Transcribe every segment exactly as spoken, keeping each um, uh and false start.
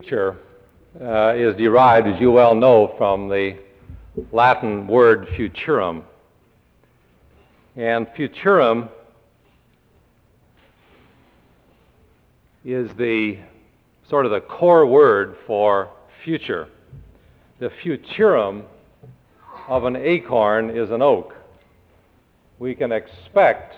Future uh, is derived, as you well know, from the Latin word futurum. And futurum is the sort of the core word for future. The futurum of an acorn is an oak. We can expect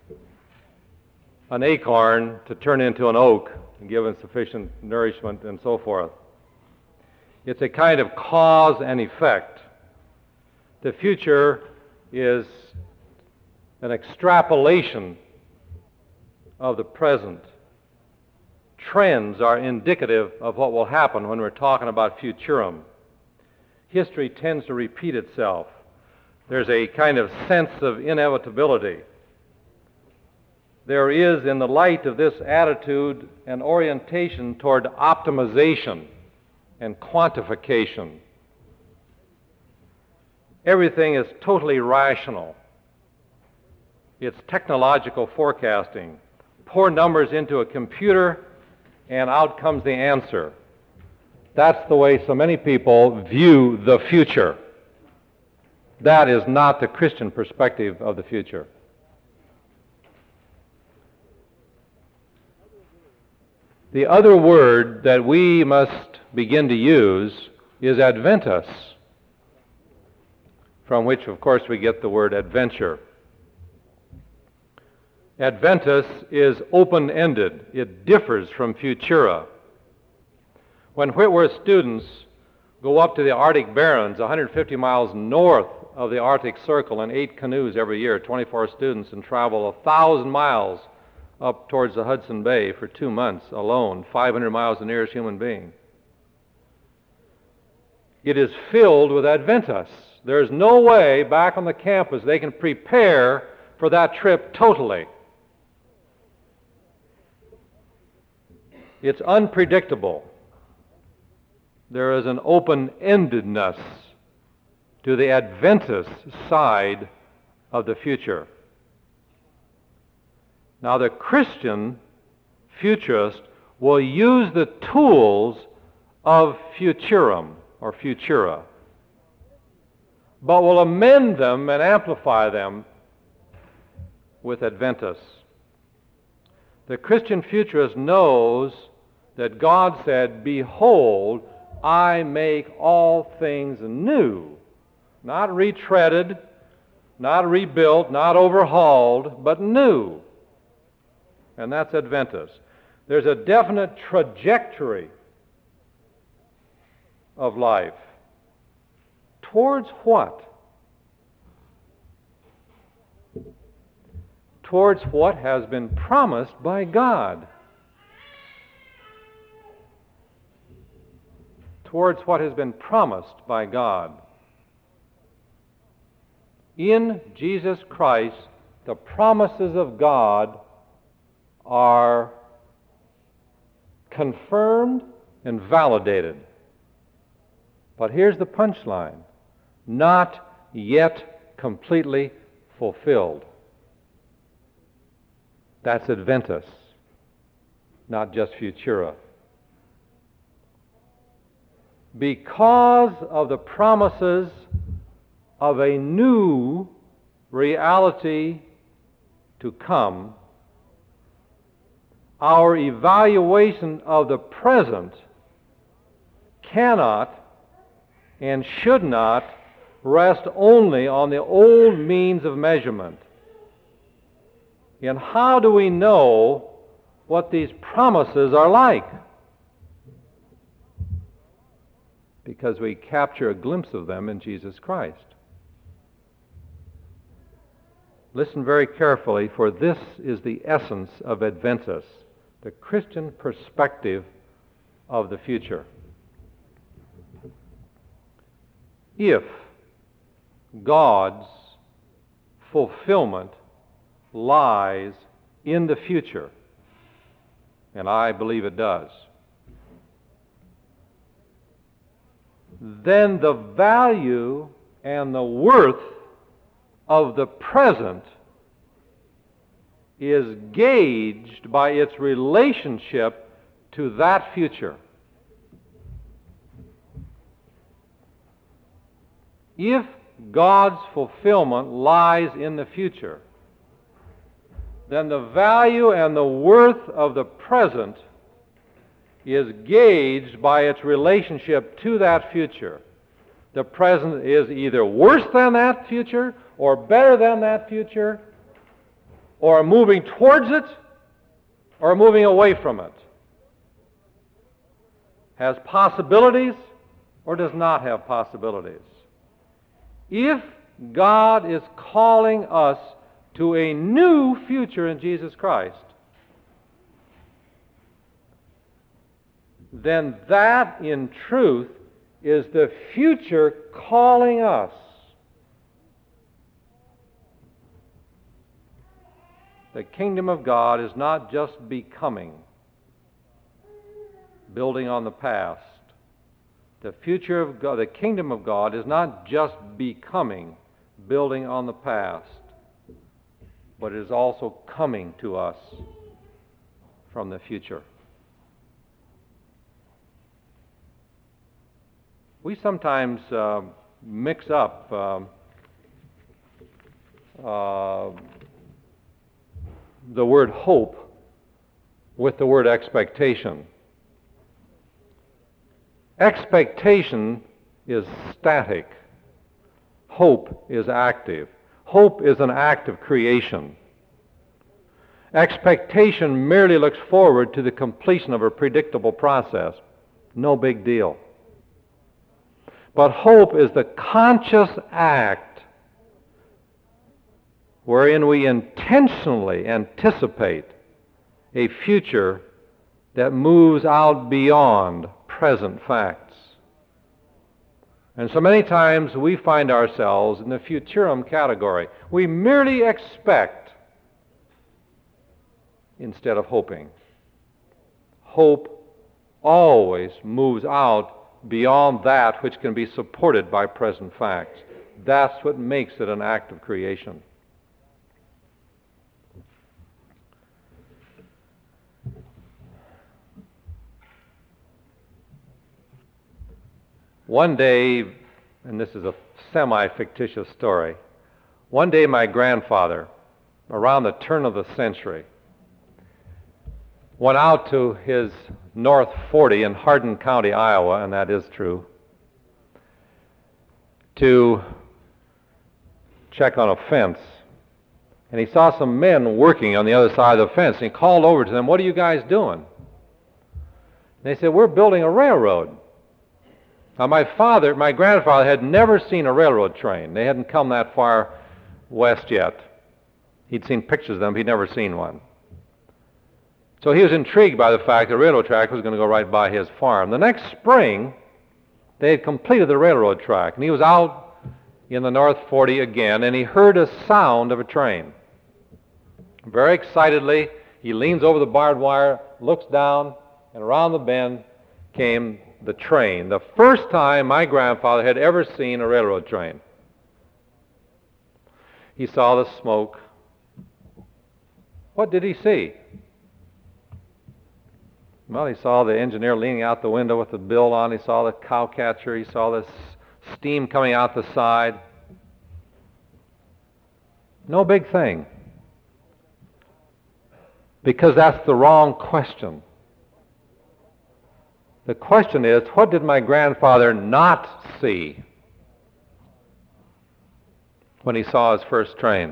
an acorn to turn into an oak given sufficient nourishment and so forth. It's a kind of cause and effect. The future is an extrapolation of the present. Trends are indicative of what will happen when we're talking about futurum. History tends to repeat itself. There's a kind of sense of inevitability. There is, in the light of this attitude, an orientation toward optimization and quantification. Everything is totally rational. It's technological forecasting. Pour numbers into a computer, and out comes the answer. That's the way so many people view the future. That is not the Christian perspective of the future. The other word that we must begin to use is adventus, from which, of course, we get the word adventure. Adventus is open-ended. It differs from futura. When Whitworth students go up to the Arctic Barrens, one hundred fifty miles north of the Arctic Circle, in eight canoes every year, twenty-four students, and travel one thousand miles up towards the Hudson Bay for two months alone, five hundred miles the nearest human being. It is filled with adventus. There's no way back on the campus they can prepare for that trip totally. It's unpredictable. There is an open-endedness to the adventus side of the future. Now, the Christian futurist will use the tools of futurum or futura, but will amend them and amplify them with adventus. The Christian futurist knows that God said, "Behold, I make all things new," not retreaded, not rebuilt, not overhauled, but new. And that's adventus. There's a definite trajectory of life. Towards what? Towards what has been promised by God. Towards what has been promised by God. In Jesus Christ, the promises of God are confirmed and validated. But here's the punchline: not yet completely fulfilled. That's adventus, not just futura. Because of the promises of a new reality to come, our evaluation of the present cannot and should not rest only on the old means of measurement. And how do we know what these promises are like? Because we capture a glimpse of them in Jesus Christ. Listen very carefully, for this is the essence of adventus, the Christian perspective of the future. If God's fulfillment lies in the future, and I believe it does, then the value and the worth of the present is gauged by its relationship to that future. If God's fulfillment lies in the future, then the value and the worth of the present is gauged by its relationship to that future. The present is either worse than that future, or better than that future, or moving towards it, or moving away from it. Has possibilities, or does not have possibilities. If God is calling us to a new future in Jesus Christ, then that, in truth, is the future calling us. The kingdom of God is not just becoming, building on the past. The future of God, the kingdom of God is not just becoming, building on the past, but it is also coming to us from the future. We sometimes uh, mix up um, uh, the word hope with the word expectation. Expectation is static. Hope is active. Hope is an act of creation. Expectation merely looks forward to the completion of a predictable process. No big deal. But hope is the conscious act wherein we intentionally anticipate a future that moves out beyond present facts. And so many times we find ourselves in the futurum category. We merely expect instead of hoping. Hope always moves out beyond that which can be supported by present facts. That's what makes it an act of creation. One day, and this is a semi-fictitious story, one day my grandfather, around the turn of the century, went out to his North forty in Hardin County, Iowa, and that is true, to check on a fence. And he saw some men working on the other side of the fence, and he called over to them, "What are you guys doing?" And they said, "We're building a railroad." Now, my father, my grandfather had never seen a railroad train. They hadn't come that far west yet. He'd seen pictures of them, but he'd never seen one. So he was intrigued by the fact the railroad track was going to go right by his farm. The next spring, they had completed the railroad track, and he was out in the North forty again, and he heard a sound of a train. Very excitedly, he leans over the barbed wire, looks down, and around the bend came the train. The first time my grandfather had ever seen a railroad train. He saw the smoke. What did he see? Well, he saw the engineer leaning out the window with the bill on. He saw the cow catcher. He saw the steam coming out the side. No big thing. Because that's the wrong question. The question is, what did my grandfather not see when he saw his first train?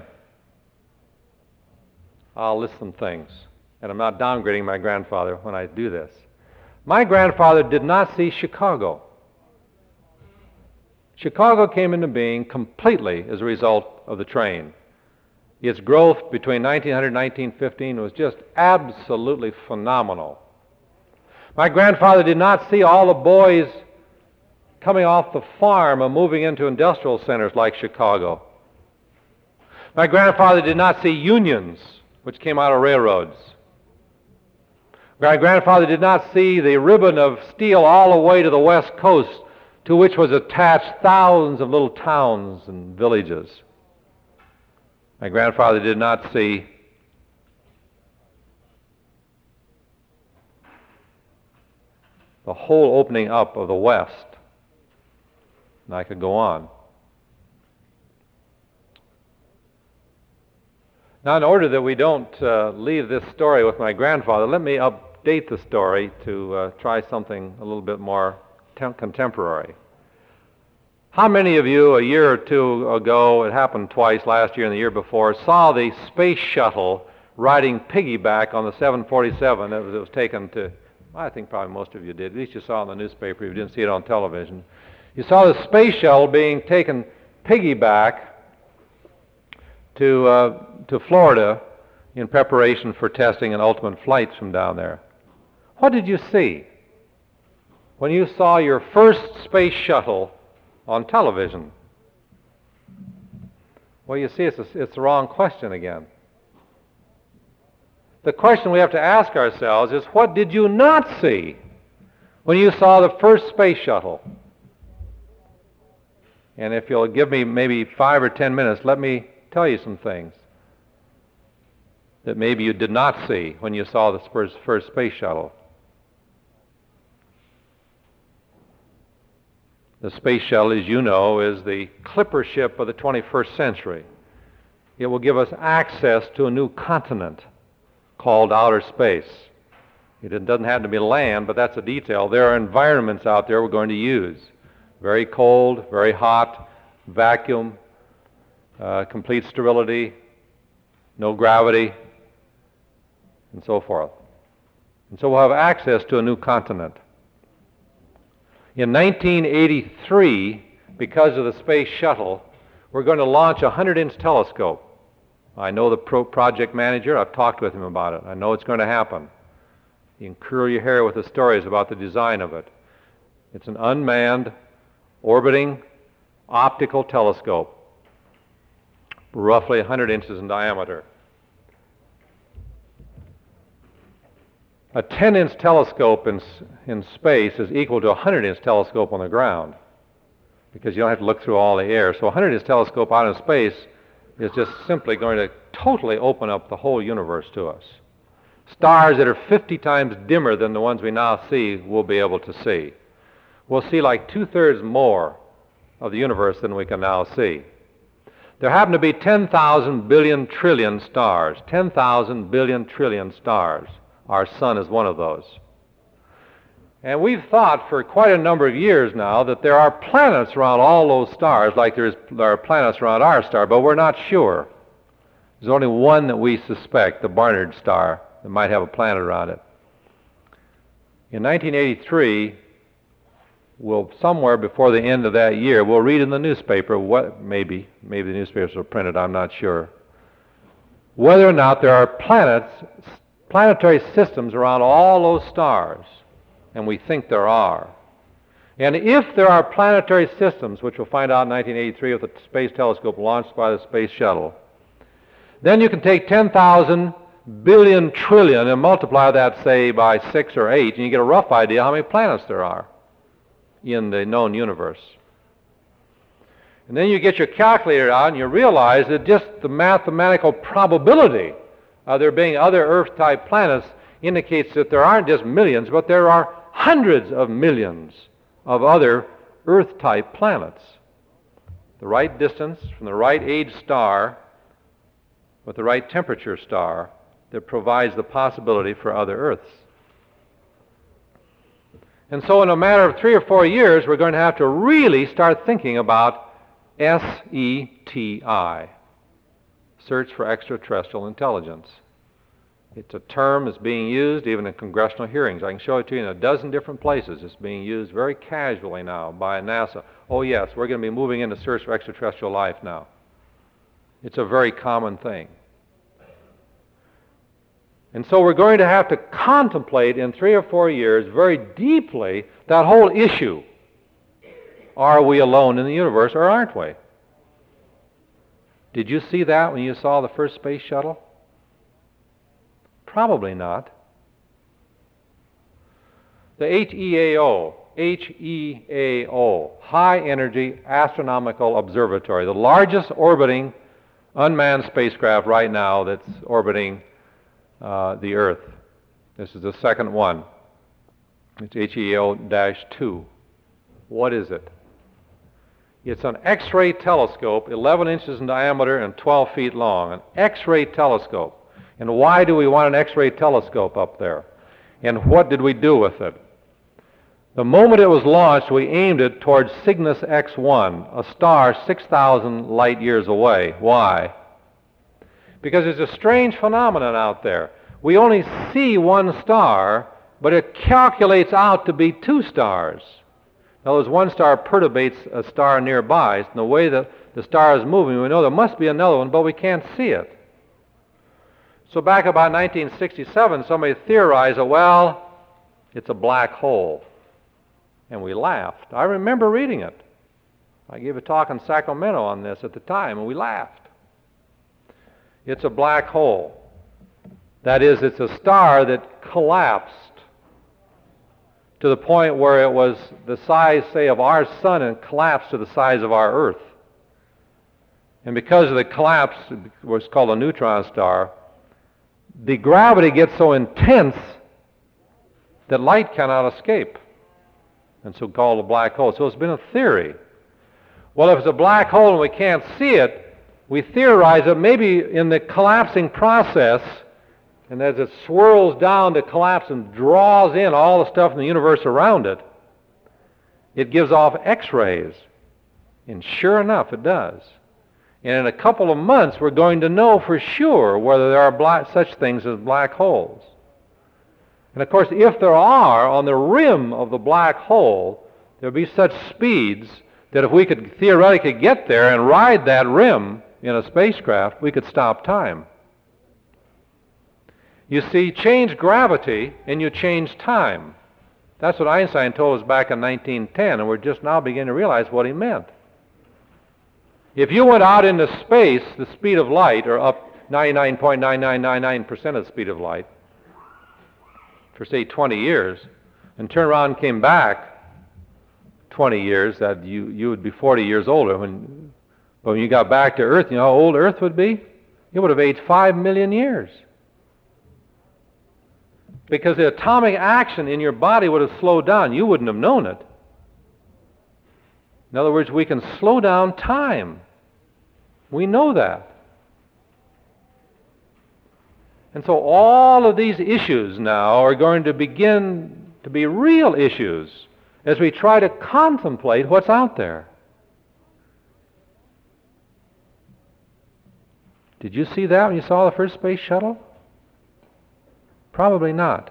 I'll list some things. And I'm not downgrading my grandfather when I do this. My grandfather did not see Chicago. Chicago came into being completely as a result of the train. Its growth between nineteen hundred and nineteen fifteen was just absolutely phenomenal. My grandfather did not see all the boys coming off the farm and moving into industrial centers like Chicago. My grandfather did not see unions, which came out of railroads. My grandfather did not see the ribbon of steel all the way to the west coast, to which was attached thousands of little towns and villages. My grandfather did not see the whole opening up of the West. And I could go on. Now, in order that we don't uh, leave this story with my grandfather, let me update the story to uh, try something a little bit more tem- contemporary. How many of you, a year or two ago, it happened twice, last year and the year before, saw the space shuttle riding piggyback on the seven forty-seven that was, it was taken to, I think probably most of you did, at least you saw it in the newspaper if you didn't see it on television. You saw the space shuttle being taken piggyback to uh, to Florida in preparation for testing and ultimate flights from down there. What did you see when you saw your first space shuttle on television? Well, you see, it's, a, it's the wrong question again. The question we have to ask ourselves is, what did you not see when you saw the first space shuttle? And if you'll give me maybe five or ten minutes, let me tell you some things that maybe you did not see when you saw the first, first space shuttle. The space shuttle, as you know, is the clipper ship of the twenty-first century. It will give us access to a new continent called outer space. It doesn't have to be land, but that's a detail. There are environments out there we're going to use. Very cold, very hot, vacuum, uh, complete sterility, no gravity, and so forth. And so we'll have access to a new continent. In nineteen eighty-three, because of the space shuttle, we're going to launch a hundred-inch telescope. I know the pro- project manager. I've talked with him about it. I know it's going to happen. You can curl your hair with the stories about the design of it. It's an unmanned, orbiting, optical telescope, roughly one hundred inches in diameter. A ten-inch telescope in, in space is equal to a hundred-inch telescope on the ground, because you don't have to look through all the air. So a hundred-inch telescope out in space is just simply going to totally open up the whole universe to us. Stars that are fifty times dimmer than the ones we now see, we'll be able to see. We'll see like two-thirds more of the universe than we can now see. There happen to be ten thousand billion trillion stars, ten thousand billion trillion stars. Our sun is one of those. And we've thought for quite a number of years now that there are planets around all those stars, like there's, there are planets around our star, but we're not sure. There's only one that we suspect, the Barnard star, that might have a planet around it. In nineteen eighty-three, we'll, somewhere before the end of that year, we'll read in the newspaper, what maybe, maybe the newspapers will print it, I'm not sure, whether or not there are planets, planetary systems around all those stars. And we think there are. And if there are planetary systems, which we'll find out in nineteen eighty-three with the space telescope launched by the space shuttle, then you can take ten thousand billion trillion and multiply that, say, by six or eight, and you get a rough idea how many planets there are in the known universe. And then you get your calculator out and you realize that just the mathematical probability of there being other Earth-type planets indicates that there aren't just millions, but there are hundreds of millions of other Earth-type planets. The right distance from the right age star with the right temperature star that provides the possibility for other Earths. And so in a matter of three or four years, we're going to have to really start thinking about S E T I, Search for Extraterrestrial Intelligence. It's a term that's being used even in congressional hearings. I can show it to you in a dozen different places. It's being used very casually now by NASA. Oh yes, we're going to be moving into search for extraterrestrial life now. It's a very common thing. And so we're going to have to contemplate in three or four years very deeply that whole issue. Are we alone in the universe or aren't we? Did you see that when you saw the first space shuttle? Probably not. The H E A O, H E A O, High Energy Astronomical Observatory, the largest orbiting unmanned spacecraft right now that's orbiting uh, the Earth. This is the second one. It's H E A O two. What is it? It's an X-ray telescope, eleven inches in diameter and twelve feet long, an X-ray telescope. And why do we want an X-ray telescope up there? And what did we do with it? The moment it was launched, we aimed it towards Cygnus X one, a star six thousand light years away. Why? Because there's a strange phenomenon out there. We only see one star, but it calculates out to be two stars. In other words, one star perturbates a star nearby, and the way that the star is moving, we know there must be another one, but we can't see it. So back about nineteen sixty-seven, somebody theorized that, well, it's a black hole. And we laughed. I remember reading it. I gave a talk in Sacramento on this at the time, and we laughed. It's a black hole. That is, it's a star that collapsed to the point where it was the size, say, of our sun and collapsed to the size of our Earth. And because of the collapse, what's called a neutron star, the gravity gets so intense that light cannot escape, and so called a black hole. So it's been a theory. Well, if it's a black hole and we can't see it, we theorize that maybe in the collapsing process, and as it swirls down to collapse and draws in all the stuff in the universe around it, it gives off X-rays. And sure enough, it does. And in a couple of months, we're going to know for sure whether there are black, such things as black holes. And of course, if there are, on the rim of the black hole, there'll be such speeds that if we could theoretically get there and ride that rim in a spacecraft, we could stop time. You see, change gravity and you change time. That's what Einstein told us back in nineteen ten, and we're just now beginning to realize what he meant. If you went out into space, the speed of light, or up ninety-nine point nine nine nine nine percent of the speed of light, for say twenty years, and turned around and came back twenty years, that you, you would be forty years older. When, but when you got back to Earth, you know how old Earth would be? It would have aged five million years. Because the atomic action in your body would have slowed down. You wouldn't have known it. In other words, we can slow down time. We know that. And so all of these issues now are going to begin to be real issues as we try to contemplate what's out there. Did you see that when you saw the first space shuttle? Probably not.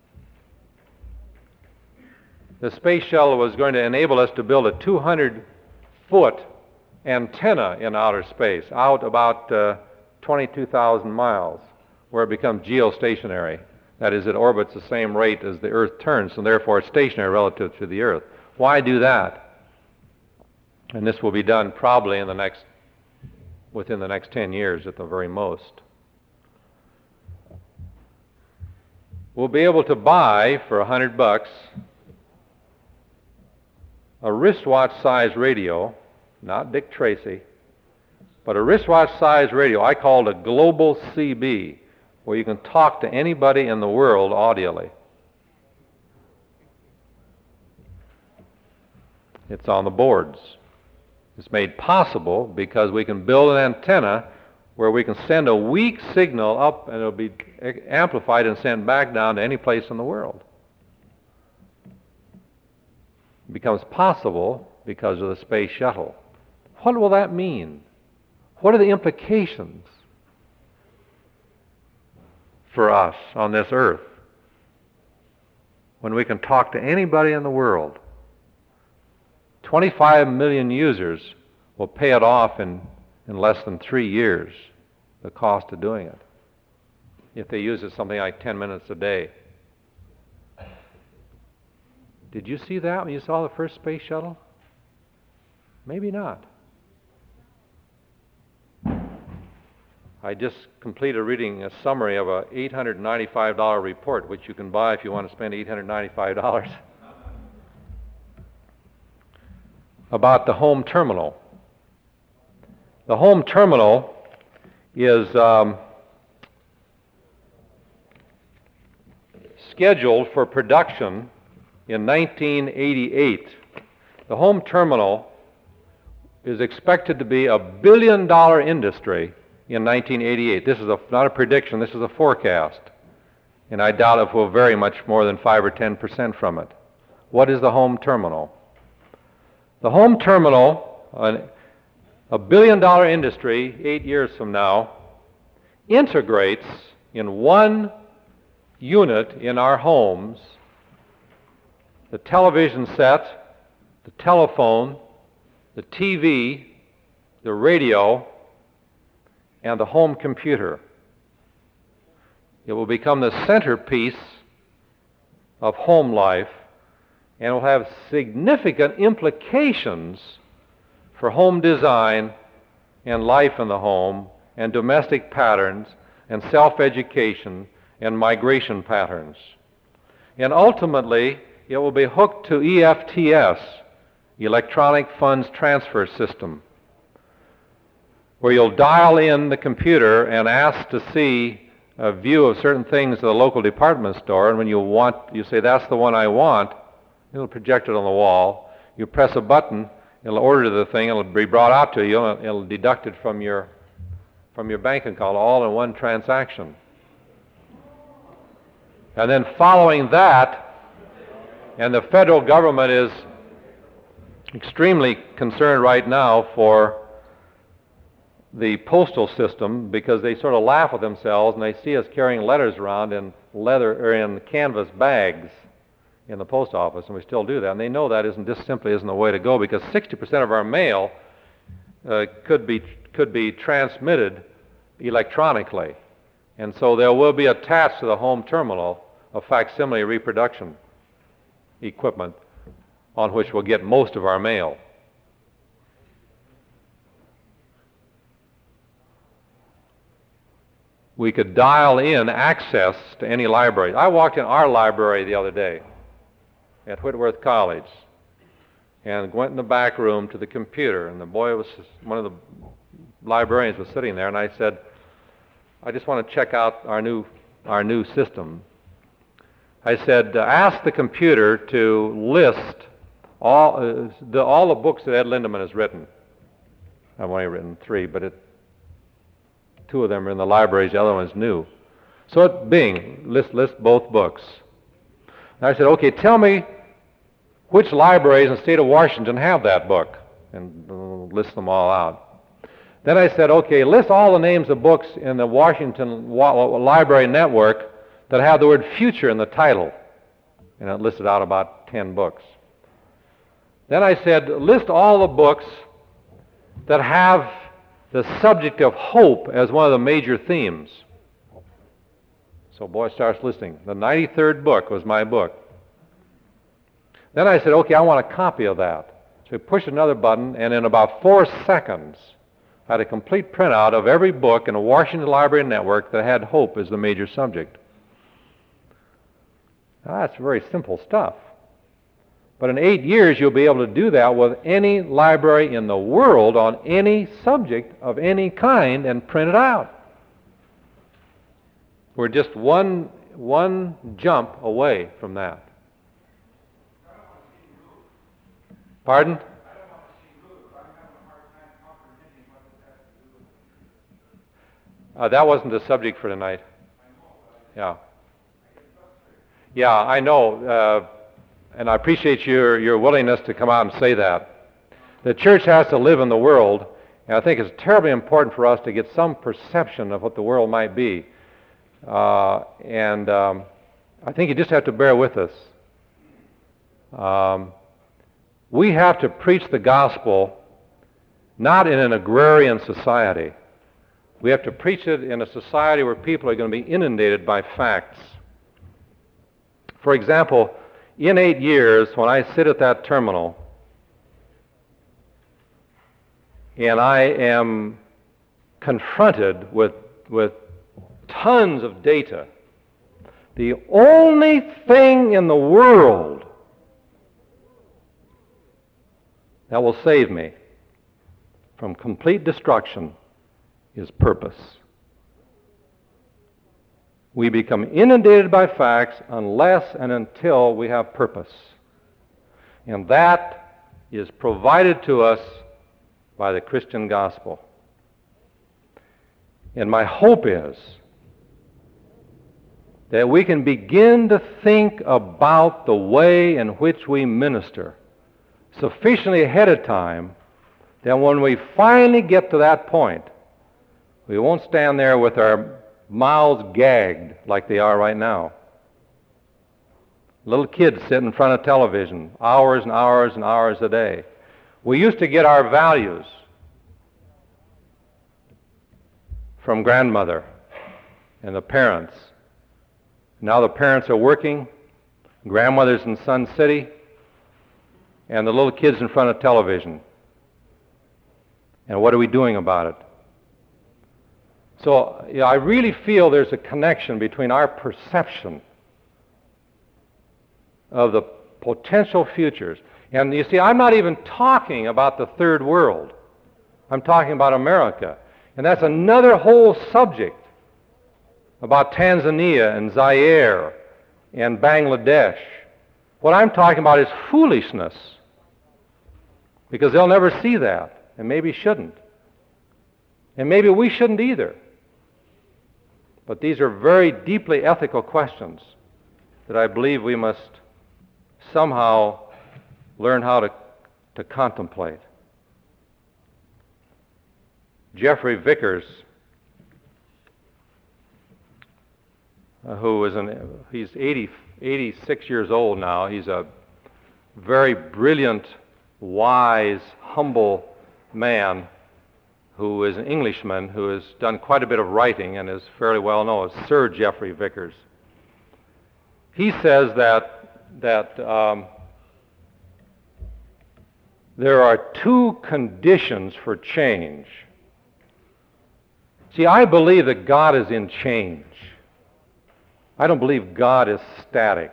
The space shuttle was going to enable us to build a two hundred foot antenna in outer space, out about uh, twenty-two thousand miles, where it becomes geostationary. That is, it orbits the same rate as the Earth turns, and therefore it's stationary relative to the Earth. Why do that? And this will be done probably in the next, within the next ten years at the very most. We'll be able to buy for a hundred bucks a wristwatch-sized radio, not Dick Tracy, but a wristwatch-sized radio I called a Global C B, where you can talk to anybody in the world audially. It's on the boards. It's made possible because we can build an antenna where we can send a weak signal up and it'll be amplified and sent back down to any place in the world. It becomes possible because of the space shuttle. What will that mean? What are the implications for us on this earth when we can talk to anybody in the world? twenty-five million users will pay it off in, in less than three years, the cost of doing it, if they use it something like ten minutes a day. Did you see that when you saw the first space shuttle? Maybe not. I just completed reading a summary of a eight hundred ninety-five dollars report, which you can buy if you want to spend eight hundred ninety-five dollars, about the home terminal. The home terminal is um, scheduled for production in nineteen eighty-eight. The home terminal is expected to be a billion dollar industry in nineteen eighty-eight. This is a, not a prediction, this is a forecast. And I doubt if we'll vary much more than five or ten percent from it. What is the home terminal? The home terminal, an, a billion dollar industry eight years from now, integrates in one unit in our homes the television set, the telephone, the T V, the radio, and the home computer. It will become the centerpiece of home life and will have significant implications for home design and life in the home and domestic patterns and self-education and migration patterns. And ultimately, it will be hooked to E F T S, Electronic Funds Transfer System, where you'll dial in the computer and ask to see a view of certain things at the local department store, and when you want, you say, that's the one I want, it'll project it on the wall. You press a button, it'll order the thing, it'll be brought out to you, and it'll deduct it from your, from your bank account, all in one transaction. And then following that, and the federal government is extremely concerned right now for the postal system because they sort of laugh at themselves and they see us carrying letters around in leather or in canvas bags in the post office, and we still do that. And they know that isn't just simply isn't the way to go because sixty percent of our mail uh, could be could be transmitted electronically, and so there will be attached to the home terminal a facsimile reproduction equipment on which we'll get most of our mail. We could dial in access to any library. I walked in our library the other day at Whitworth College and went in the back room to the computer, and the boy was, one of the librarians was sitting there, and I said, I just want to check out our new, our new system. I said, uh, ask the computer to list all, uh, the, all the books that Ed Lindemann has written. I've only written three, but it two of them are in the libraries, the other one's new. So it Bing, list, list both books. And I said, okay, tell me which libraries in the state of Washington have that book, and uh, list them all out. Then I said, okay, list all the names of books in the Washington wa- Library Network that have the word future in the title. And it listed out about ten books. Then I said, list all the books that have the subject of hope as one of the major themes. So boy starts listing. The ninety-third book was my book. Then I said, okay, I want a copy of that. So I pushed another button, and in about four seconds, I had a complete printout of every book in the Washington Library Network that had hope as the major subject. Now, that's very simple stuff. But in eight years, you'll be able to do that with any library in the world on any subject of any kind and print it out. We're just one, one jump away from that. Pardon? Uh, that wasn't the subject for tonight. Yeah. Yeah, I know. Uh, And I appreciate your, your willingness to come out and say that. The church has to live in the world, and I think it's terribly important for us to get some perception of what the world might be. Uh, and um, I think you just have to bear with us. Um, we have to preach the gospel not in an agrarian society. We have to preach it in a society where people are going to be inundated by facts. For example, in eight years, when I sit at that terminal and I am confronted with, with tons of data, the only thing in the world that will save me from complete destruction is purpose. We become inundated by facts unless and until we have purpose. And that is provided to us by the Christian gospel. And my hope is that we can begin to think about the way in which we minister sufficiently ahead of time that when we finally get to that point, we won't stand there with our mouths gagged like they are right now. Little kids sit in front of television hours and hours and hours a day. We used to get our values from grandmother and the parents. Now the parents are working, grandmother's in Sun City, and the little kids in front of television. And what are we doing about it? So you know, I really feel there's a connection between our perception of the potential futures. And you see, I'm not even talking about the third world. I'm talking about America. And that's another whole subject about Tanzania and Zaire and Bangladesh. What I'm talking about is foolishness, because they'll never see that, and maybe shouldn't. And maybe we shouldn't either. But these are very deeply ethical questions that I believe we must somehow learn how to, to contemplate. Jeffrey Vickers, uh, who is an, he's eighty, eighty-six years old now. He's a very brilliant, wise, humble man who is an Englishman who has done quite a bit of writing and is fairly well known as Sir Jeffrey Vickers. He says that, that um, there are two conditions for change. See, I believe that God is in change. I don't believe God is static.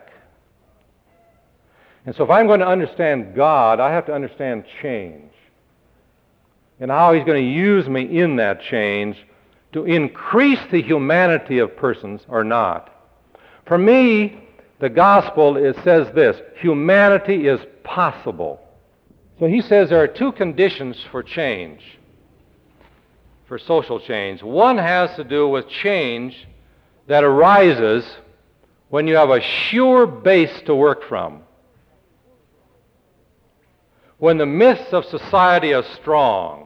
And so if I'm going to understand God, I have to understand change and how He's going to use me in that change to increase the humanity of persons or not. For me, the gospel is, says this: humanity is possible. So he says there are two conditions for change, for social change. One has to do with change that arises when you have a sure base to work from. When the myths of society are strong,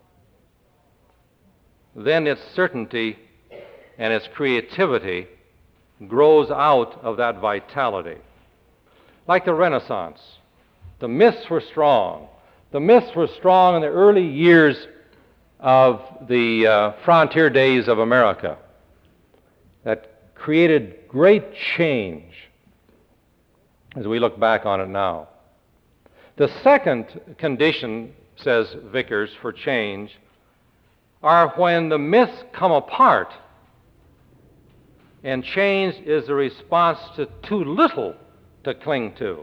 then its certainty and its creativity grows out of that vitality. Like the Renaissance, the myths were strong. The myths were strong in the early years of the uh, frontier days of America that created great change as we look back on it now. The second condition, says Vickers, for change are when the myths come apart and change is a response to too little to cling to.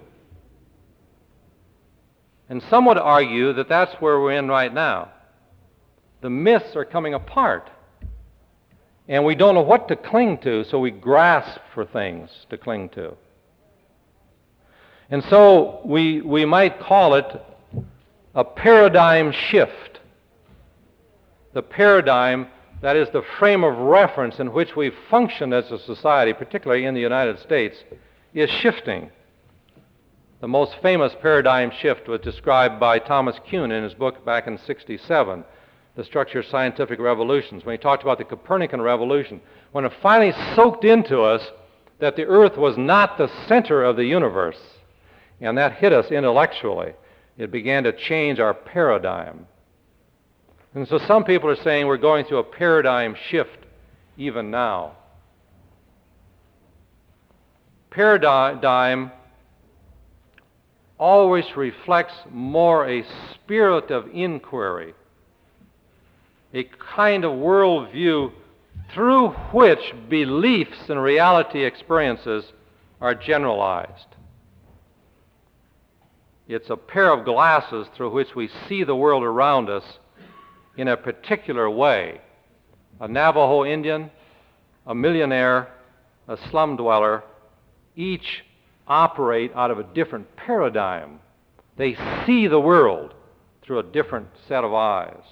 And some would argue that that's where we're in right now. The myths are coming apart, and we don't know what to cling to, so we grasp for things to cling to. And so we, we might call it a paradigm shift. The paradigm, that is the frame of reference in which we function as a society, particularly in the United States, is shifting. The most famous paradigm shift was described by Thomas Kuhn in his book back in sixty-seven, The Structure of Scientific Revolutions, when he talked about the Copernican revolution, when it finally soaked into us that the earth was not the center of the universe, and that hit us intellectually. It began to change our paradigm. And so some people are saying we're going through a paradigm shift even now. Paradigm always reflects more a spirit of inquiry, a kind of worldview through which beliefs and reality experiences are generalized. It's a pair of glasses through which we see the world around us in a particular way. A Navajo Indian, a millionaire, a slum dweller, each operate out of a different paradigm. They see the world through a different set of eyes.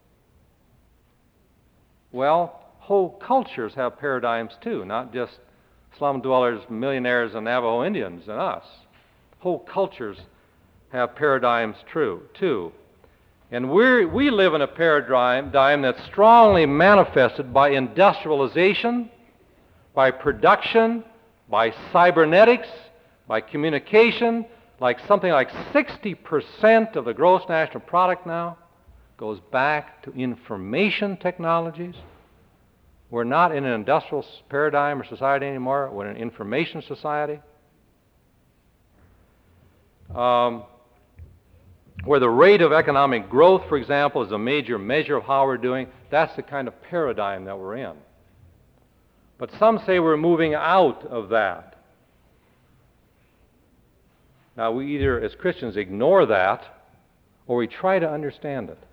Well, whole cultures have paradigms too, not just slum dwellers, millionaires, and Navajo Indians and us. Whole cultures have paradigms true, too. And we we live in a paradigm that's strongly manifested by industrialization, by production, by cybernetics, by communication. Like something like sixty percent of the gross national product now goes back to information technologies. We're not in an industrial paradigm or society anymore. We're in an information society. Um, where the rate of economic growth, for example, is a major measure of how we're doing. That's the kind of paradigm that we're in. But some say we're moving out of that. Now, we either, as Christians, ignore that, or we try to understand it.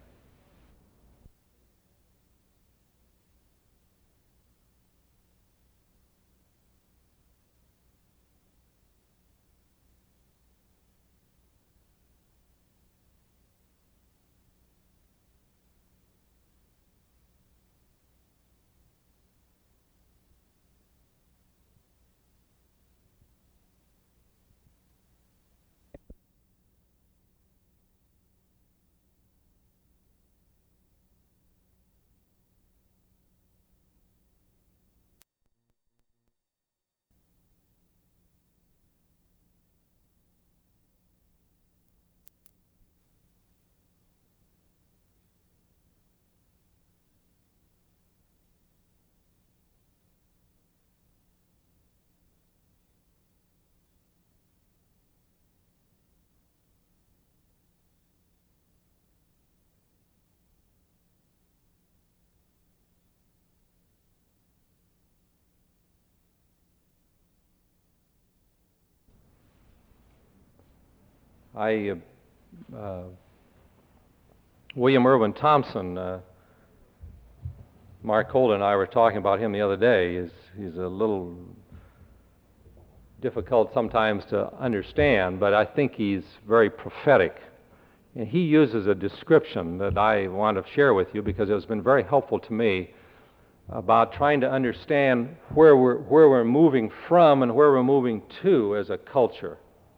I, uh, uh, William Irwin Thompson, uh, Mark Holden and I were talking about him the other day. He's, he's a little difficult sometimes to understand, but I think he's very prophetic. And he uses a description that I want to share with you because it has been very helpful to me about trying to understand where we're, where we're moving from and where we're moving to as a culture.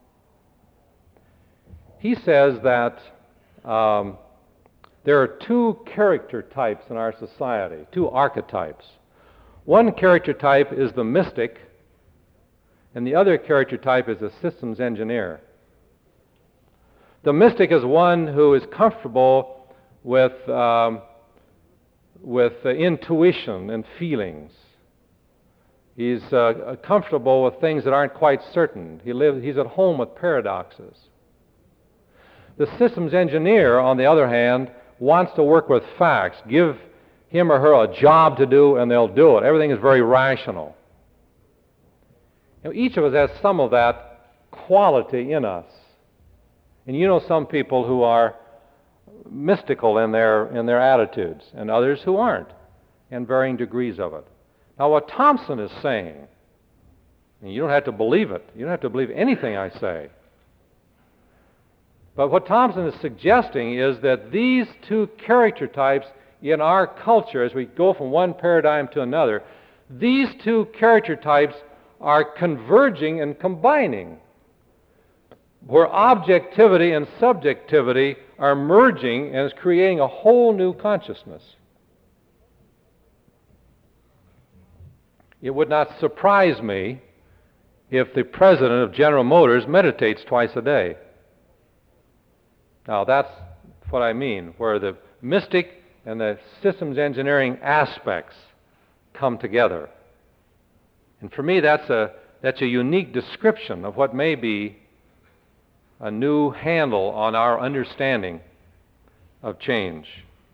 He says that um, there are two character types in our society, two archetypes. One character type is the mystic, and the other character type is the systems engineer. The mystic is one who is comfortable with, um, with uh, intuition and feelings. He's uh, comfortable with things that aren't quite certain. He lives, he's at home with paradoxes. The systems engineer, on the other hand, wants to work with facts. Give him or her a job to do, and they'll do it. Everything is very rational. You know, each of us has some of that quality in us. And you know some people who are mystical in their, in their attitudes, and others who aren't, and varying degrees of it. Now, what Thompson is saying, and you don't have to believe it. You don't have to believe anything I say. But what Thompson is suggesting is that these two character types in our culture, as we go from one paradigm to another, these two character types are converging and combining, where objectivity and subjectivity are merging and is creating a whole new consciousness. It would not surprise me if the president of General Motors meditates twice a day. Now, that's what I mean, where the mystic and the systems engineering aspects come together. And for me, that's a, that's a unique description of what may be a new handle on our understanding of change.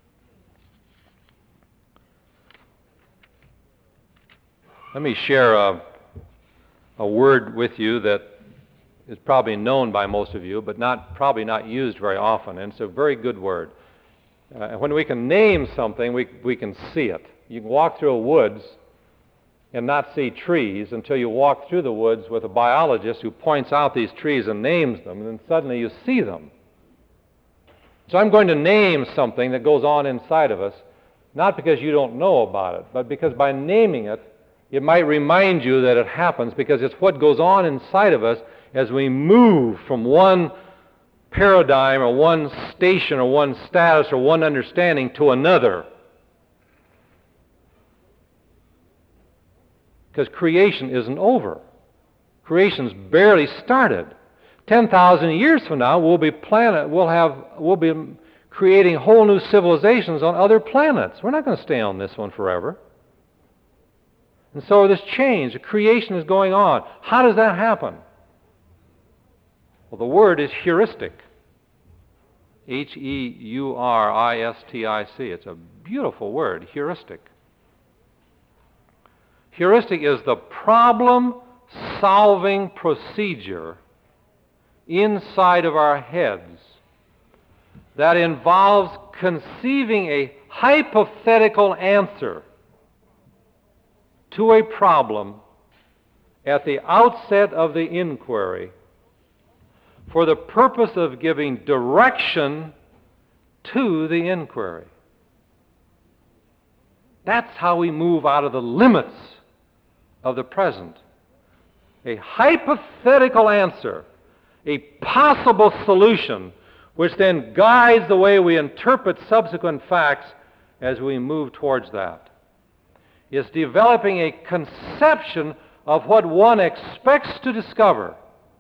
Let me share a, a word with you that is probably known by most of you, but not probably not used very often, and it's a very good word. Uh, when we can name something, we, we can see it. You can walk through a woods and not see trees until you walk through the woods with a biologist who points out these trees and names them, and then suddenly you see them. So I'm going to name something that goes on inside of us, not because you don't know about it, but because by naming it, it might remind you that it happens, because it's what goes on inside of us as we move from one paradigm or one station or one status or one understanding to another. Because creation isn't over. Creation's barely started. Ten thousand years from now, we'll be planet. We'll have. We'll be creating whole new civilizations on other planets. We're not going to stay on this one forever. And so this change, the creation is going on. How does that happen? Well, the word is heuristic. H E U R I S T I C. It's a beautiful word, heuristic. Heuristic is the problem-solving procedure inside of our heads that involves conceiving a hypothetical answer to a problem at the outset of the inquiry for the purpose of giving direction to the inquiry. That's how we move out of the limits of the present. A hypothetical answer, a possible solution, which then guides the way we interpret subsequent facts as we move towards that. Is developing a conception of what one expects to discover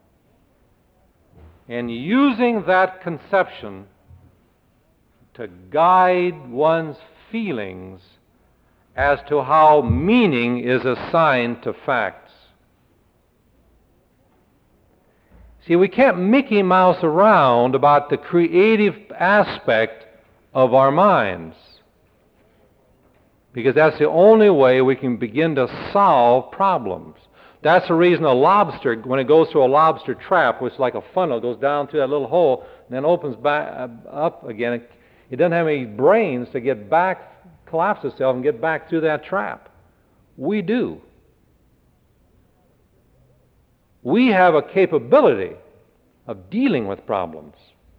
and using that conception to guide one's feelings as to how meaning is assigned to facts. See, we can't Mickey Mouse around about the creative aspect of our minds, because that's the only way we can begin to solve problems. That's the reason a lobster, when it goes through a lobster trap, which is like a funnel, goes down through that little hole and then opens back up again, it, it doesn't have any brains to get back, collapse itself and get back through that trap. We do. We have a capability of dealing with problems.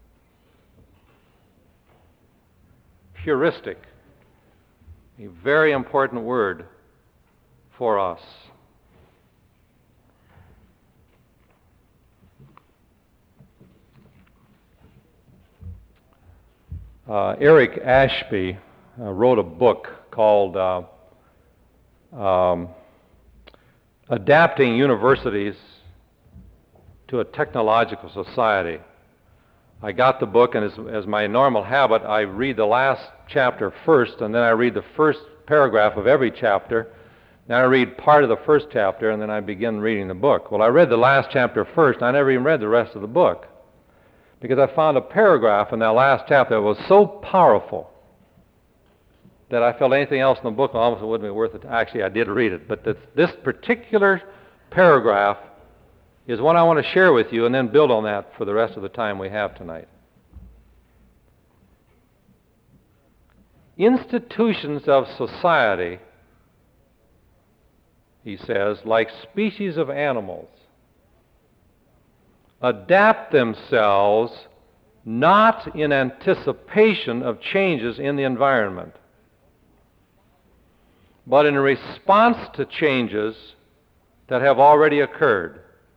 Heuristic. A very important word for us. Uh, Eric Ashby uh, wrote a book called uh, um, Adapting Universities to a Technological Society. I got the book, and as, as my normal habit, I read the last chapter first, and then I read the first paragraph of every chapter. Then I read part of the first chapter, and then I begin reading the book. Well, I read the last chapter first, and I never even read the rest of the book, because I found a paragraph in that last chapter that was so powerful that I felt anything else in the book almost wouldn't be worth it. Actually, I did read it, but this, this particular paragraph is one I want to share with you and then build on that for the rest of the time we have tonight. Institutions of society, he says, like species of animals, adapt themselves not in anticipation of changes in the environment, but in response to changes that have already occurred.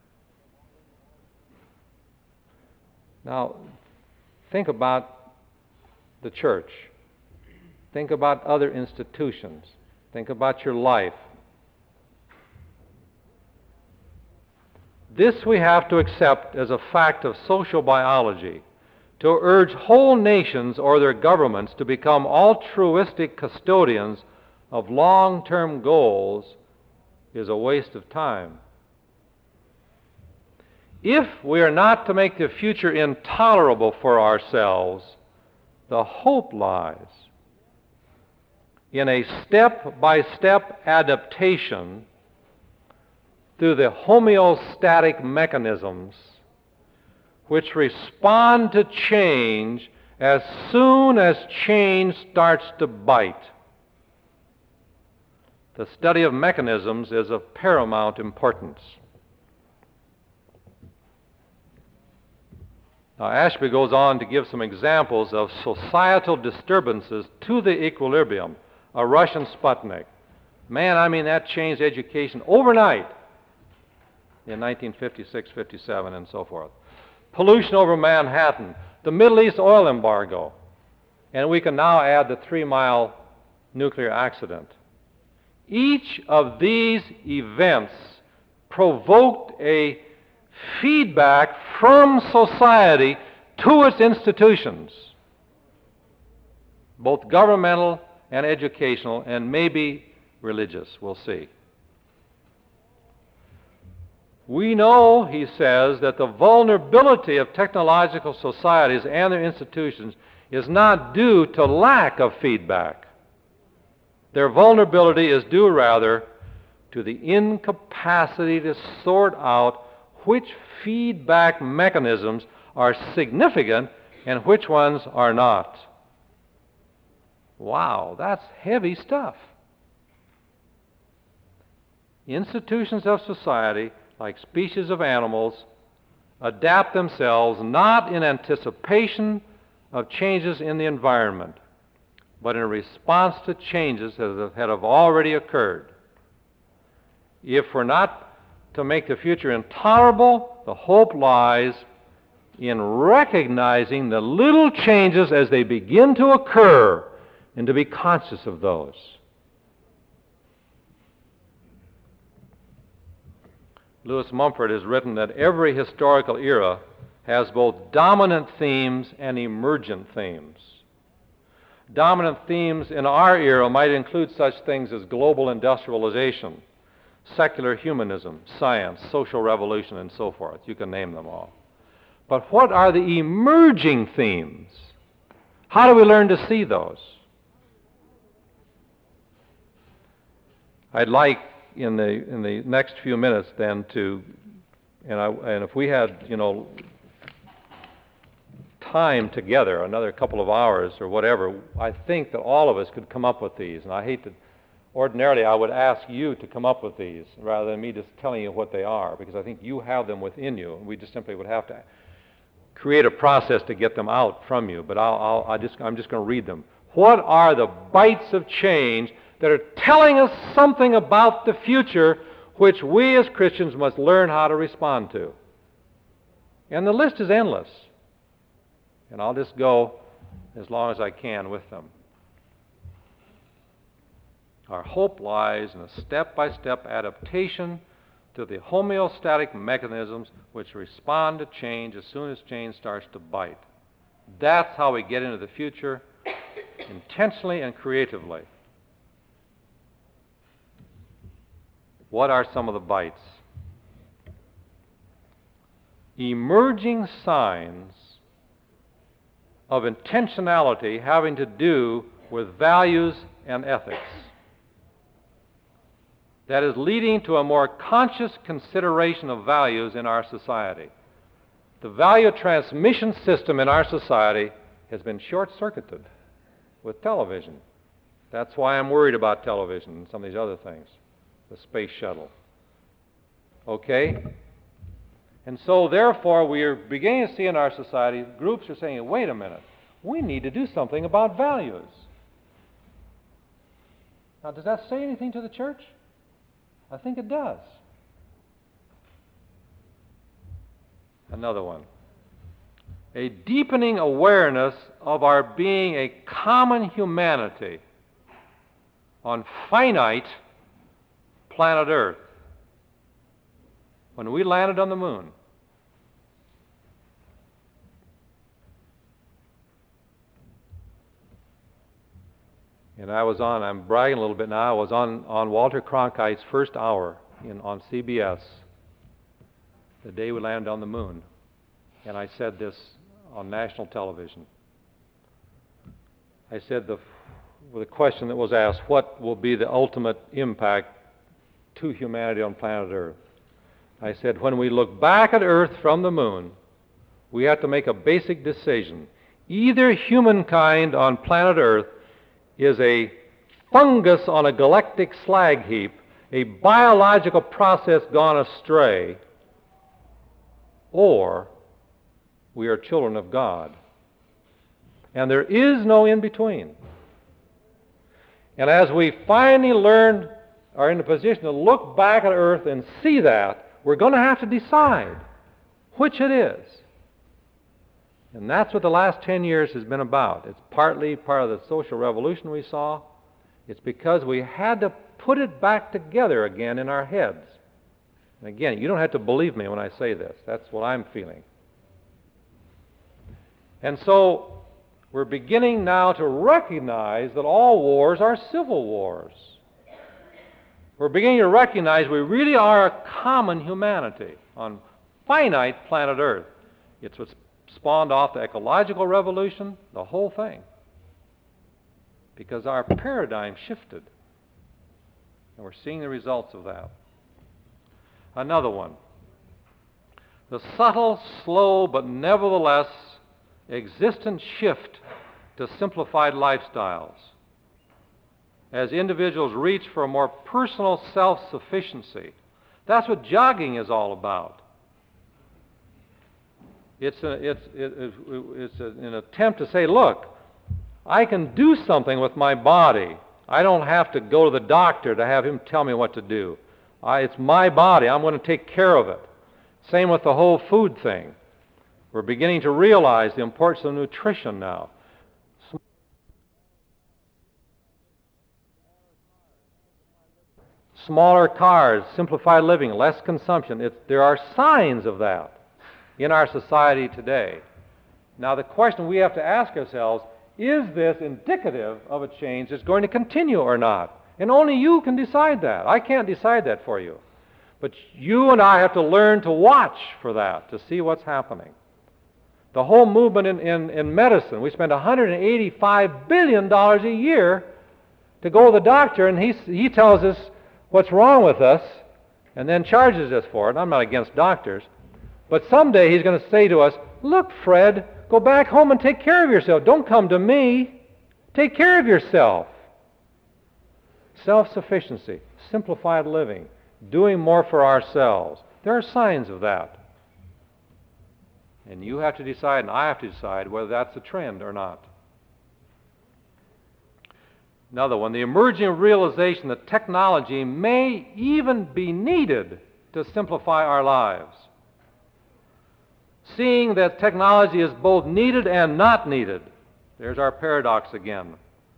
Now, think about the church. Think about other institutions. Think about your life. This we have to accept as a fact of social biology. To urge whole nations or their governments to become altruistic custodians of long-term goals is a waste of time. If we are not to make the future intolerable for ourselves, the hope lies in a step-by-step adaptation through the homeostatic mechanisms which respond to change as soon as change starts to bite. The study of mechanisms is of paramount importance. Now, Ashby goes on to give some examples of societal disturbances to the equilibrium. A Russian Sputnik. Man, I mean, that changed education overnight in nineteen fifty-six, fifty-seven, and so forth. Pollution over Manhattan, the Middle East oil embargo, and we can now add the Three Mile nuclear accident. Each of these events provoked a feedback from society to its institutions, both governmental and educational, and maybe religious. We'll see. We know, he says, that the vulnerability of technological societies and their institutions is not due to lack of feedback. Their vulnerability is due, rather, to the incapacity to sort out which feedback mechanisms are significant and which ones are not. Wow, that's heavy stuff. Institutions of society, like species of animals, adapt themselves not in anticipation of changes in the environment, but in response to changes that have already occurred. If we're not to make the future intolerable, the hope lies in recognizing the little changes as they begin to occur and to be conscious of those. Lewis Mumford has written that every historical era has both dominant themes and emergent themes. Dominant themes in our era might include such things as global industrialization, secular humanism, science, social revolution, and so forth. You can name them all. But what are the emerging themes? How do we learn to see those? I'd like in the in the next few minutes then to, and I, and if we had, you know, time together, another couple of hours or whatever, I think that all of us could come up with these. And I hate to, ordinarily I would ask you to come up with these rather than me just telling you what they are, because I think you have them within you, and we just simply would have to create a process to get them out from you. But I'll, I'll I just I'm just going to read them. What are the bites of change that are telling us something about the future which we as Christians must learn how to respond to? And the list is endless. And I'll just go as long as I can with them. Our hope lies in a step-by-step adaptation to the homeostatic mechanisms which respond to change as soon as change starts to bite. That's how we get into the future, intentionally and creatively. What are some of the bites? Emerging signs of intentionality having to do with values and ethics. That is leading to a more conscious consideration of values in our society. The value transmission system in our society has been short-circuited with television. That's why I'm worried about television and some of these other things. The space shuttle. Okay? And so, therefore, we are beginning to see in our society, groups are saying, wait a minute, we need to do something about values. Now, does that say anything to the church? I think it does. Another one. A deepening awareness of our being a common humanity on finite planet Earth. When we landed on the moon, and I was on, I'm bragging a little bit now, I was on, on Walter Cronkite's first hour in, on C B S the day we landed on the moon, and I said this on national television. I said the, the question that was asked, what will be the ultimate impact to humanity on planet Earth? I said, when we look back at Earth from the moon, we have to make a basic decision. Either humankind on planet Earth is a fungus on a galactic slag heap, a biological process gone astray, or we are children of God. And there is no in-between. And as we finally learn, are in a position to look back at earth and see that, we're going to have to decide which it is. And that's what the last ten years has been about. It's partly part of the social revolution we saw. It's because we had to put it back together again in our heads. And again, you don't have to believe me when I say this. That's what I'm feeling. And so we're beginning now to recognize that all wars are civil wars. We're beginning to recognize we really are a common humanity on finite planet Earth. It's what's spawned off the ecological revolution, the whole thing. Because our paradigm shifted. And we're seeing the results of that. Another one. The subtle, slow, but nevertheless existent shift to simplified lifestyles. As individuals reach for a more personal self-sufficiency. That's what jogging is all about. It's, a, it's, it, it's a, an attempt to say, look, I can do something with my body. I don't have to go to the doctor to have him tell me what to do. I, it's my body. I'm going to take care of it. Same with the whole food thing. We're beginning to realize the importance of nutrition now. Smaller cars, simplified living, less consumption. It's, there are signs of that in our society today. Now the question we have to ask ourselves, is this indicative of a change that's going to continue or not? And only you can decide that. I can't decide that for you. But you and I have to learn to watch for that, to see what's happening. The whole movement in, in, in medicine, we spend one hundred eighty-five billion dollars a year to go to the doctor, and he, he tells us what's wrong with us and then charges us for it. And I'm not against doctors. But someday he's going to say to us, look, Fred, go back home and take care of yourself. Don't come to me. Take care of yourself. Self-sufficiency, simplified living, doing more for ourselves. There are signs of that. And you have to decide, and I have to decide, whether that's a trend or not. Another one, the emerging realization that technology may even be needed to simplify our lives. Seeing that technology is both needed and not needed. There's our paradox again.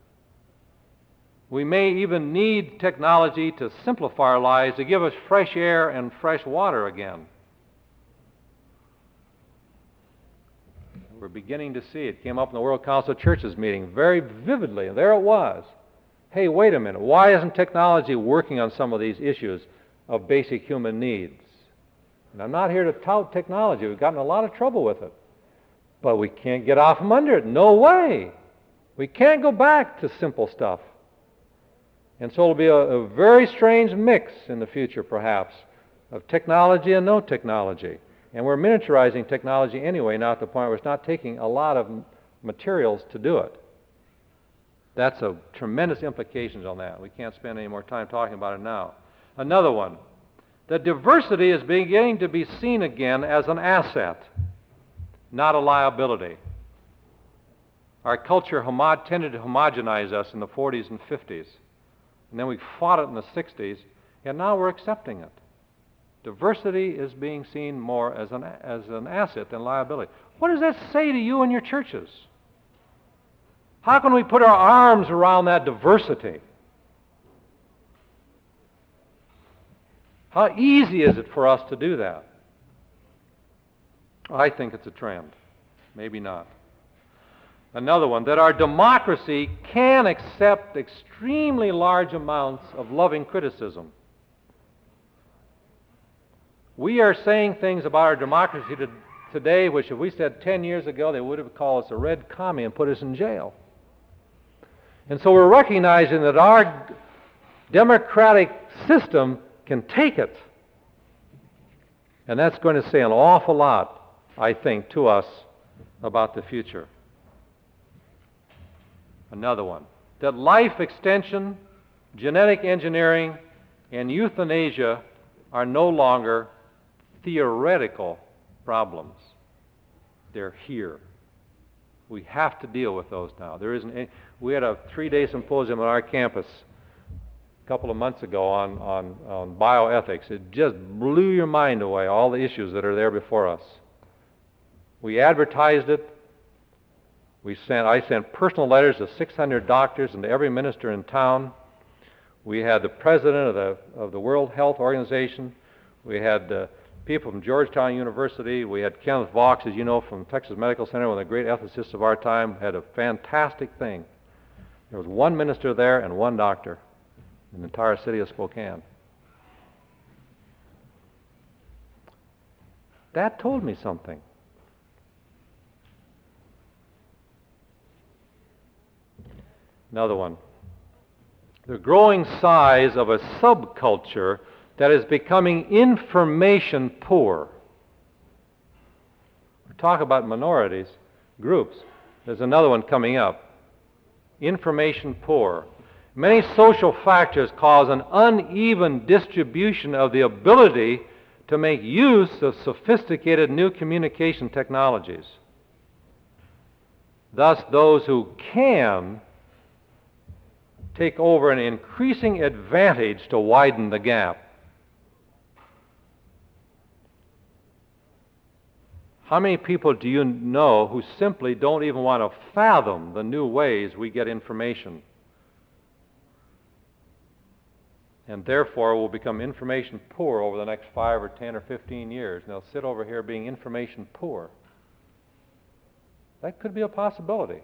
We may even need technology to simplify our lives, to give us fresh air and fresh water again. We're beginning to see it. It came up in the World Council of Churches meeting very vividly, and there it was. Hey, wait a minute. Why isn't technology working on some of these issues of basic human needs? And I'm not here to tout technology. We've gotten in a lot of trouble with it. But we can't get out from under it. No way. We can't go back to simple stuff. And so it'll be a, a very strange mix in the future, perhaps, of technology and no technology. And we're miniaturizing technology anyway, now at the point where it's not taking a lot of materials to do it. That's a tremendous implications on that. We can't spend any more time talking about it now. Another one. That diversity is beginning to be seen again as an asset, not a liability. Our culture homo- tended to homogenize us in the forties and fifties, and then we fought it in the sixties, and now we're accepting it. Diversity is being seen more as an, as an asset than liability. What does that say to you and your churches? How can we put our arms around that diversity? How easy is it for us to do that? I think it's a trend. Maybe not. Another one, that our democracy can accept extremely large amounts of loving criticism. We are saying things about our democracy to, today which if we said ten years ago, they would have called us a red commie and put us in jail. And so we're recognizing that our democratic system can take it. And that's going to say an awful lot, I think, to us about the future. Another one, that life extension, genetic engineering, and euthanasia are no longer theoretical problems. they're here. We have to deal with those now. There isn't any, we had a three-day symposium on our campus a couple of months ago on, on, on bioethics. It just blew your mind away, all the issues that are there before us. We advertised it. We sent, I sent personal letters to six hundred doctors and to every minister in town. We had the president of the, of the World Health Organization. We had uh, people from Georgetown University. We had Kenneth Vaux, as you know, from Texas Medical Center, one of the great ethicists of our time, had a fantastic thing. There was one minister there and one doctor in the entire city of Spokane. That told me something. Another one. The growing size of a subculture that is becoming information poor. We talk about minorities, groups. There's another one coming up. Information poor. Many social factors cause an uneven distribution of the ability to make use of sophisticated new communication technologies. Thus, those who can take over an increasing advantage to widen the gap. How many people do you know who simply don't even want to fathom the new ways we get information, and therefore will become information poor over the next five or ten or fifteen years, and they'll sit over here being information poor? That could be a possibility.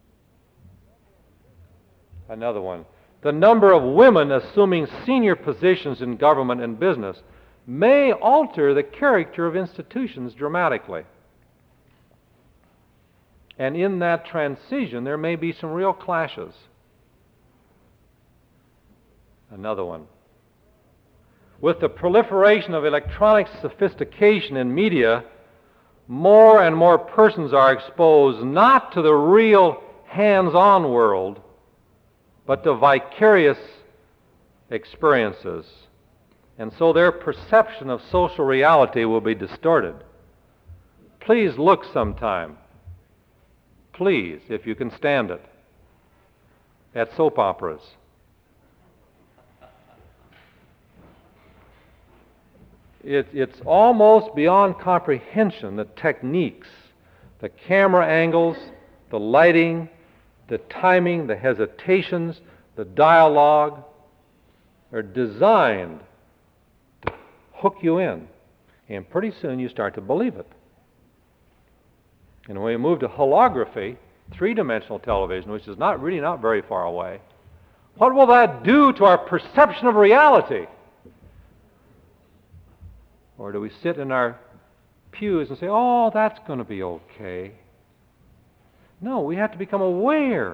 Another one. The number of women assuming senior positions in government and business may alter the character of institutions dramatically. And in that transition, there may be some real clashes. Another one. With the proliferation of electronic sophistication in media, more and more persons are exposed not to the real hands-on world, but to vicarious experiences. And so their perception of social reality will be distorted. Please look sometime, please, if you can stand it, at soap operas. It, it's almost beyond comprehension, the techniques, the camera angles, the lighting, the timing, the hesitations, the dialogue are designed to hook you in. And pretty soon you start to believe it. And when we move to holography, three-dimensional television, which is not really not very far away, what will that do to our perception of reality? Or do we sit in our pews and say, oh, that's going to be okay? No, we have to become aware.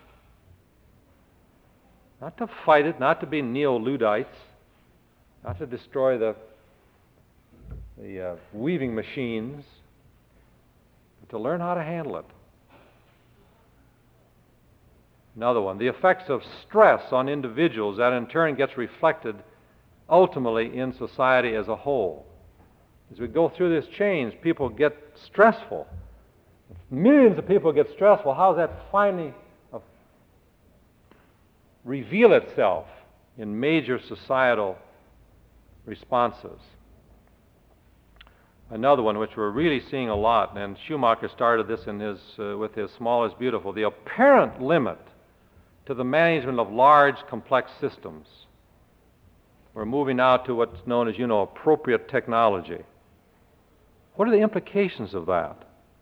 Not to fight it, not to be neo-Luddites, not to destroy the, the uh, weaving machines, but to learn how to handle it. Another one, the effects of stress on individuals that in turn gets reflected ultimately in society as a whole. As we go through this change, people get stressful. Millions of people get stressful. How does that finally uh, reveal itself in major societal responses? Another one, which we're really seeing a lot, and Schumacher started this in his, uh, with his Small is Beautiful, the apparent limit to the management of large, complex systems. We're moving now to what's known as, you know, appropriate technology. What are the implications of that?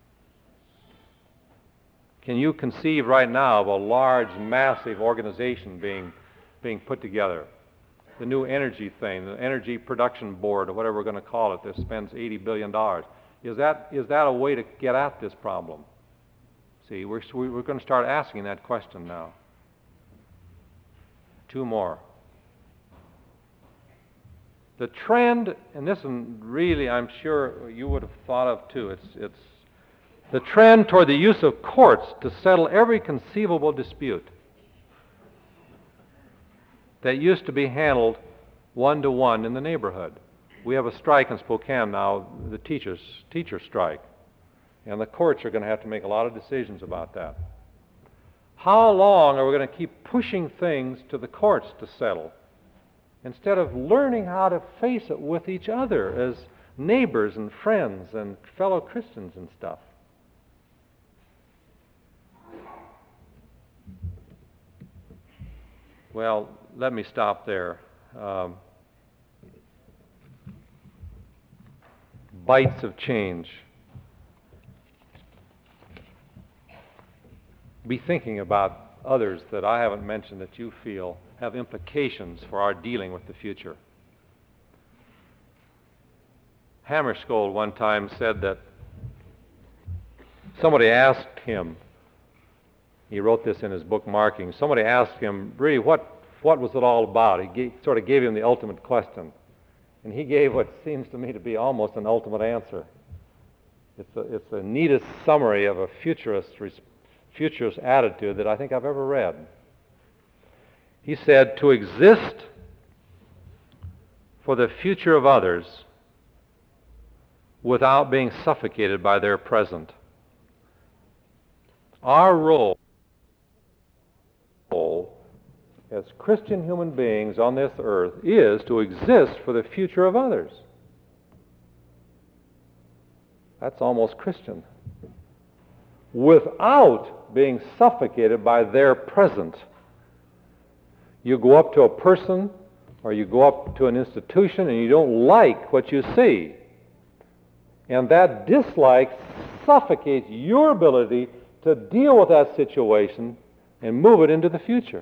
Can you conceive right now of a large, massive organization being, being put together? The new energy thing, the Energy Production Board, or whatever we're going to call it, that spends eighty billion dollars. Is that, is that a way to get at this problem? See, we're, we're going to start asking that question now. Two more. The trend, and this one really I'm sure you would have thought of too, it's, it's the trend toward the use of courts to settle every conceivable dispute that used to be handled one-to-one in the neighborhood. We have a strike in Spokane now, the teachers, teacher strike. And the courts are going to have to make a lot of decisions about that. How long are we going to keep pushing things to the courts to settle instead of learning how to face it with each other as neighbors and friends and fellow Christians and stuff? Well, let me stop there. Um, bites of change. Be thinking about others that I haven't mentioned that you feel have implications for our dealing with the future. Hammarskjöld one time said that somebody asked him, he wrote this in his book Marking, somebody asked him, really, what, what was it all about? He gave, sort of gave him the ultimate question. And he gave what seems to me to be almost an ultimate answer. It's, a, it's the neatest summary of a futurist response. Futurist attitude that I think I've ever read. He said, to exist for the future of others without being suffocated by their present. Our role as Christian human beings on this earth is to exist for the future of others. That's almost Christian. Without being suffocated by their present. You go up to a person or you go up to an institution and you don't like what you see. And that dislike suffocates your ability to deal with that situation and move it into the future.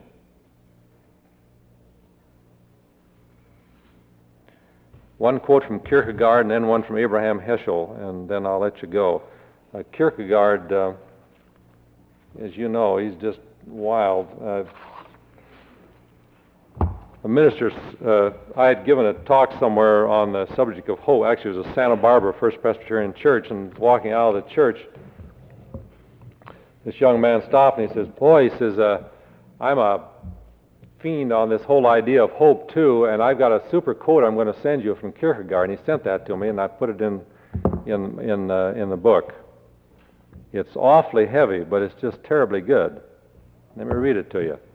One quote from Kierkegaard and then one from Abraham Heschel, and then I'll let you go. Uh, Kierkegaard, uh, as you know, he's just wild. Uh, a minister, uh, I had given a talk somewhere on the subject of hope. Actually, it was a Santa Barbara First Presbyterian Church, and walking out of the church, this young man stopped and he says, boy, he says, uh, I'm a fiend on this whole idea of hope too, and I've got a super quote I'm going to send you from Kierkegaard. And he sent that to me, and I put it in in in, uh, in the book. It's awfully heavy, but it's just terribly good. Let me read it to you.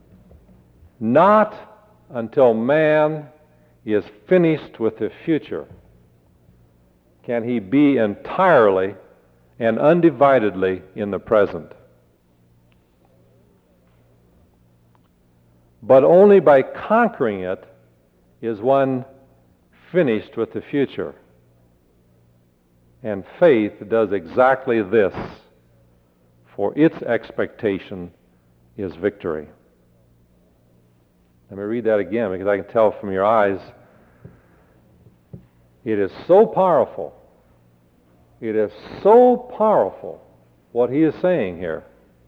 Not until man is finished with the future can he be entirely and undividedly in the present. But only by conquering it is one finished with the future. And faith does exactly this, for its expectation is victory. Let me read that again, because I can tell from your eyes, it is so powerful. It is so powerful what he is saying here.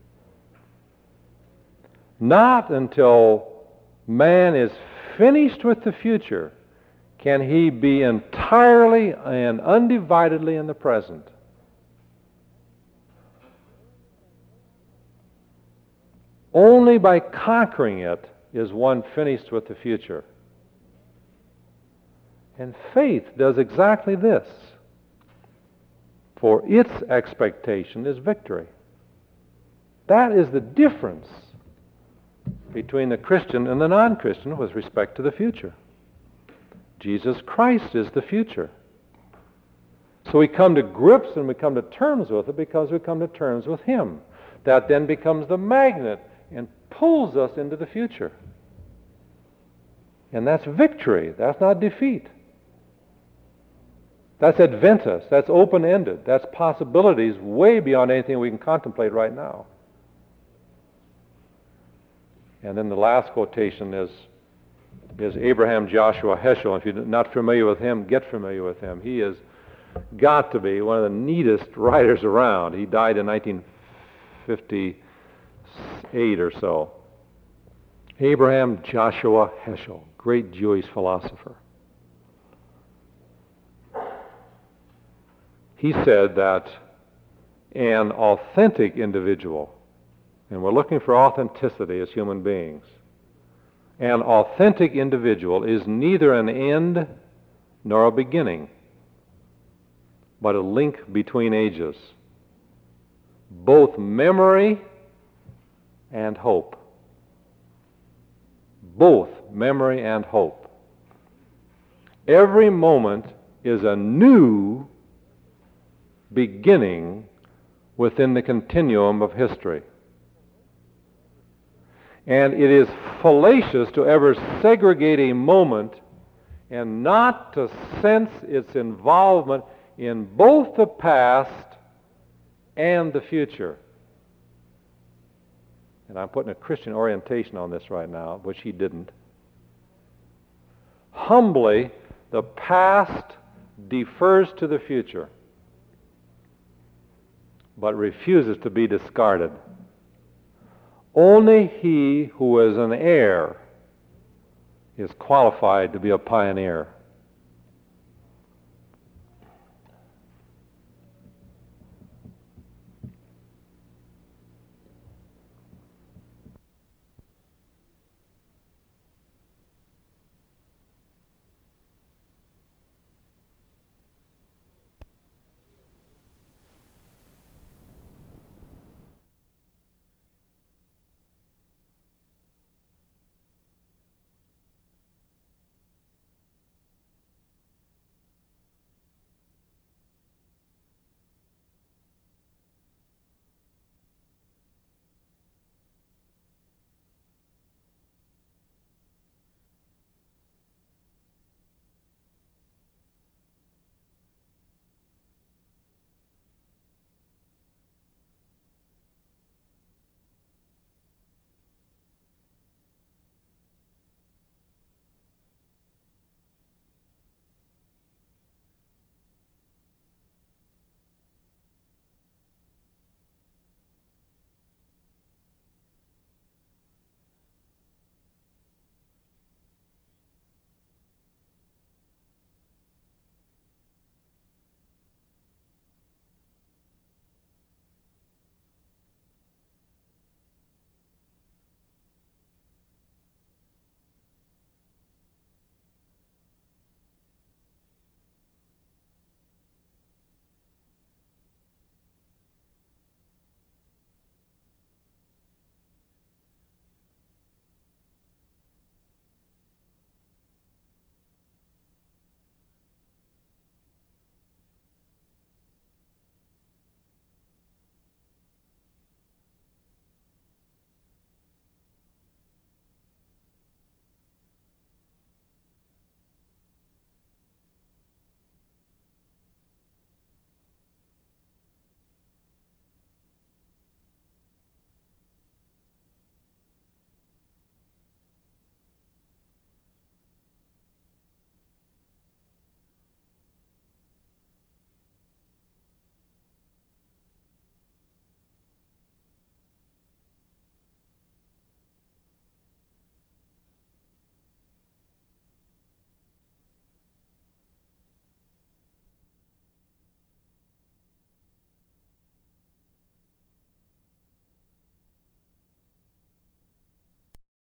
Not until man is finished with the future can he be entirely and undividedly in the present. Only by conquering it is one finished with the future. And faith does exactly this, for its expectation is victory. That is the difference between the Christian and the non-Christian with respect to the future. Jesus Christ is the future. So we come to grips and we come to terms with it because we come to terms with Him. That then becomes the magnet and pulls us into the future. And that's victory. That's not defeat. That's adventus. That's open-ended. That's possibilities way beyond anything we can contemplate right now. And then the last quotation is, is Abraham Joshua Heschel. If you're not familiar with him, get familiar with him. He has got to be one of the neatest writers around. He died in nineteen fifty-eight or so. Abraham Joshua Heschel, great Jewish philosopher. He said that an authentic individual, and we're looking for authenticity as human beings, an authentic individual is neither an end nor a beginning, but a link between ages. both memory and hope. Both memory and hope. Every moment is a new beginning within the continuum of history. And it is fallacious to ever segregate a moment and not to sense its involvement in both the past and the future. And I'm putting a Christian orientation on this right now, which he didn't. Humbly, the past defers to the future, but refuses to be discarded. Only he who is an heir is qualified to be a pioneer.